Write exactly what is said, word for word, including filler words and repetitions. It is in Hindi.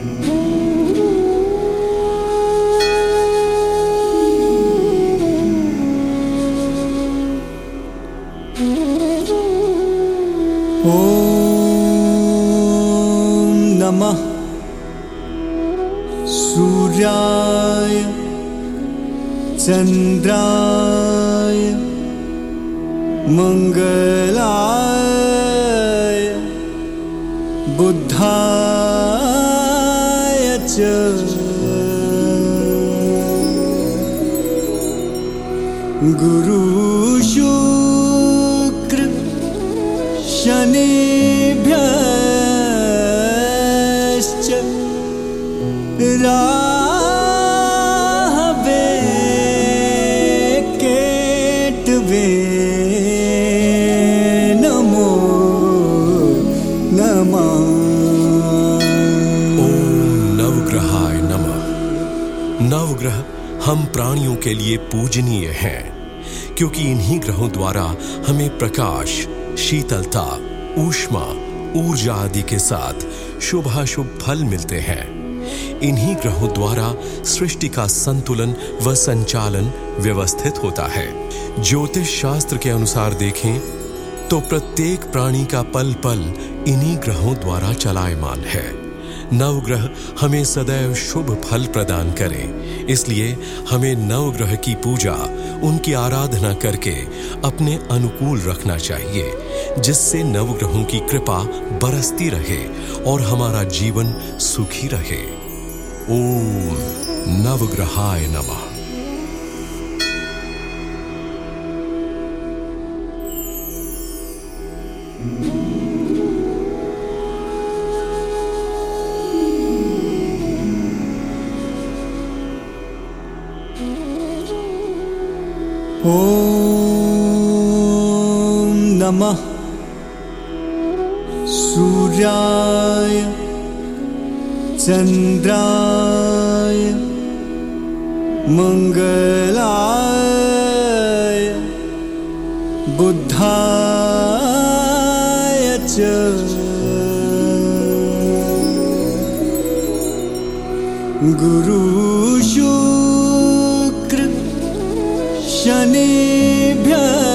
ओम नमः सूर्याय चंद्राय मंगलाय बुद्धाय च गुरु शुक्र शनिभ्यश्च राहवे केतवे नमो नमः। ओम नवग्रहाय नमः। नवग्रह हम प्राणियों के लिए पूजनीय हैं, क्योंकि इन्हीं ग्रहों द्वारा हमें प्रकाश, शीतलता, ऊष्मा, ऊर्जा आदि के साथ शुभाशुभ फल मिलते हैं। इन्हीं ग्रहों द्वारा सृष्टि का संतुलन व संचालन व्यवस्थित होता है। ज्योतिष शास्त्र के अनुसार देखें तो प्रत्येक प्राणी का पल पल इन्हीं ग्रहों द्वारा चलायमान है। नवग्रह हमें सदैव शुभ फल प्रदान करें, इसलिए हमें नवग्रह की पूजा, उनकी आराधना करके अपने अनुकूल रखना चाहिए, जिससे नवग्रहों की कृपा बरसती रहे और हमारा जीवन सुखी रहे। ओम नवग्रहाय नमः। ओम नमः सूर्याय चंद्राय मंगलाय बुद्धाय च गुरु शुक्र शनिभ्यश्च